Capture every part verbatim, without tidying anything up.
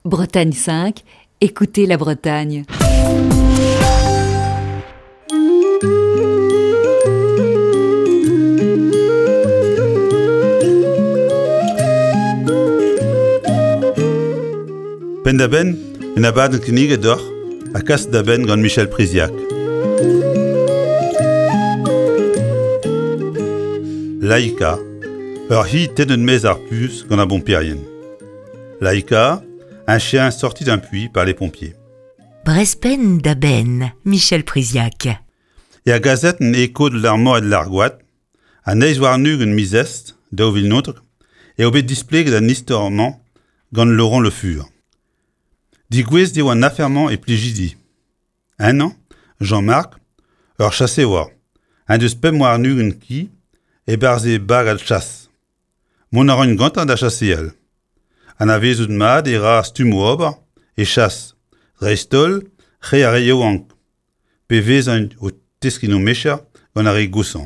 Bretagne cinq, écoutez la Bretagne. Ben da ben, un abad knig d'or, a kas da ben gant Michel Priziac. Laïka, ur hi ten un mez ar pus gant a bon perien. Laïka, un chien sorti d'un puits par les pompiers. Brespen da ben, Michel Priziac. Et a gazet un écho de l'armor et de l'argoat, a neiz war nug un mizest, daou vil notre, et obet displeg d'un istorman gant Laurent Le Fur. Digouez di oa naferman e plijidi. Un an, Jean-Marc, ur chasse war, un deus pem war nug un ki, e barze bag al chasse. Mon a ran gantan da chasse el. An a vezout mad e ra stum ober, e chasse, reistol, re a reio ank, pe vezan o teskino mecha gant a re goussan.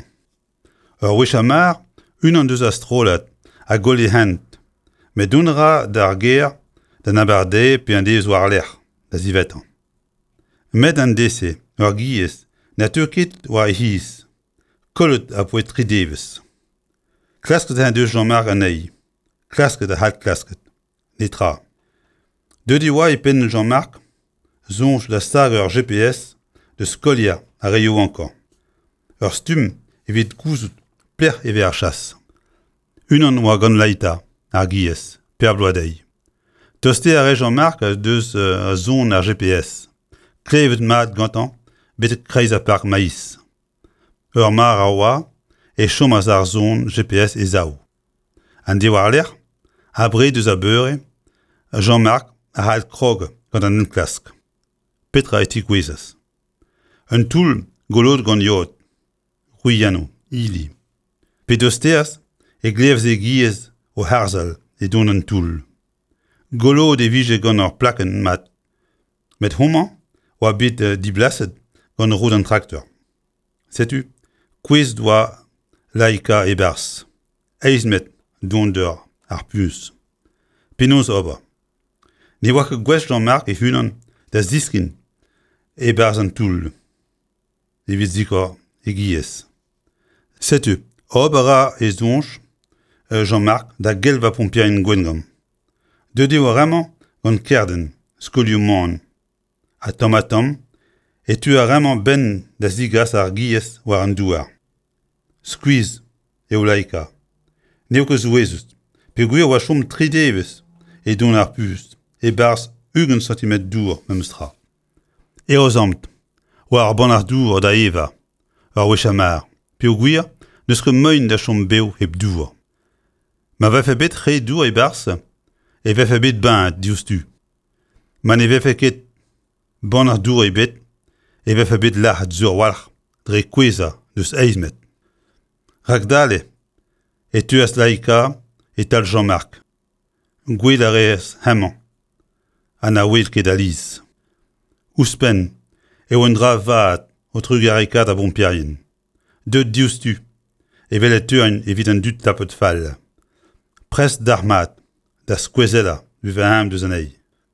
Ur wechamar, un an deus a strolat, a gol e hent, met dun ra d'ar ger, d'an abarde pe an dez war l'er, da zivetan. Met an dese, ur giez, na turket war e hiz, kollet a poet tridevez. Klasket an deus Jean-Marc an ei, klasket a halt klasket, netra. Deudi oa e pen Jean-Marc, zonj da stag ur G P S de skolia a reio ankor. Ur stum evit gouzout pler eve ar chasse. Un an oa gant laïta, ar giez, per bloadei. Toste a re Jean-Marc a deus uh, a zon ar G P S. Klevet mat gantan, betet kreiz a park maïs. Ur mar a oa, e chom a zar zon G P S e zao. An de war l'er, a bre deus a beure, Jean-Marc a halt krog gant an un klask. Petra e tikwezaz. Un toul golot gant yot, Ruyano, ili. Pe dosteaz, e glevz e giez o harzal e don an toul. Golot e vije gant ur plaken mat. Met homan, oa bet uh, diblaset gant roud an traktor. Setu, kwez doa laïka e bars. Eiz met donder ar pus. Penaos ober. Ne oa ket gwech Jean-Marc e hunan da ziskin e bars an toul. Evit zikor e giez. Setu, obera e zonj uh, Jean-Marc da gelva pompier en gwengam. Deudi oa ramant gant kerden, skolioù man. A tom a tom, et tu a ramant ben da zigas ar giez war an douar. Squeeze e o laïka. Neo ket zouezout, pe gwir oa chom tridevez e don ar pus, e bars ugen centimet dour mem stra. E o zamt, oa ar ban ar dour da eva, ar wechamar, pe o gwir, neus ket moin da chom beo heb dour. Ma va fe bet re dour e bars, e va fe bet baint diouztu. Man e va fe ket ban ar dour e bet, e va fe bet lac'h zur walc'h, dre kweza deus eizmet. Rak dale, e tuas laïka e tal Jean-Marc. Gwed a reez hemañ, an a wel ket aliz. Ouspen, e oan dra vat o trugarika da bon perien. Deud diouztu, e vel e tuan evit an dud tapot fall. Pres d'armat, da skwezela, uve am deus an ei.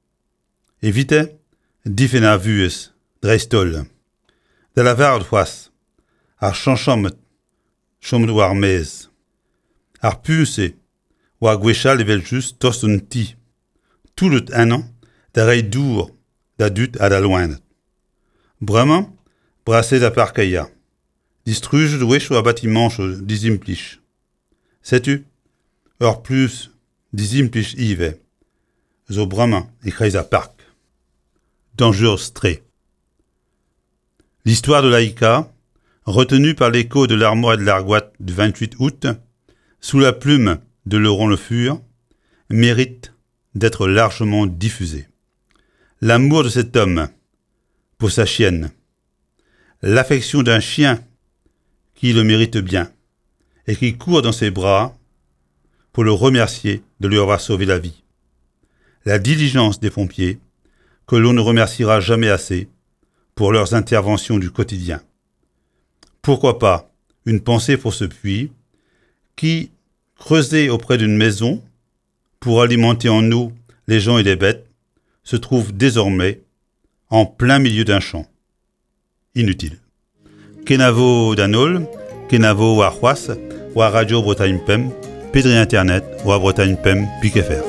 Evite, difen ar vuez, dreistol. Da la vard c'hoaz, ar chanchamet, chom war mez. Ar puse, oa gwechal evel just tost un ti. Toulet an an, da rei dour, da dut a da loenet. Bremañ, brase da parkaia. Distrujet wecho a batimancho dizimplij. Setu, ur plus dizimplij ive. Zo bremañ e kreiz a park. Dangereuse trait. L'histoire de Laïka, retenue par l'écho de l'armoire et de l'argoat du vingt-huit août, sous la plume de Laurent Le Fur, mérite d'être largement diffusée. L'amour de cet homme pour sa chienne, l'affection d'un chien qui le mérite bien et qui court dans ses bras pour le remercier de lui avoir sauvé la vie. La diligence des pompiers, que l'on ne remerciera jamais assez pour leurs interventions du quotidien. Pourquoi pas une pensée pour ce puits qui, creusé auprès d'une maison pour alimenter en eau les gens et les bêtes, se trouve désormais en plein milieu d'un champ. Inutile. Kenavo danol, kenavo wa c'hoaz, wa radio Bretagne Pem, pedri internet, wa Bretagne Pem, pique faire.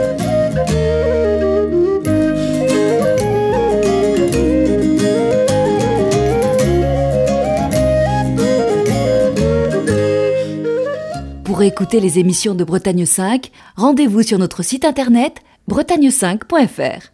Pour écouter les émissions de Bretagne cinq, rendez-vous sur notre site internet bretagne cinq point f r.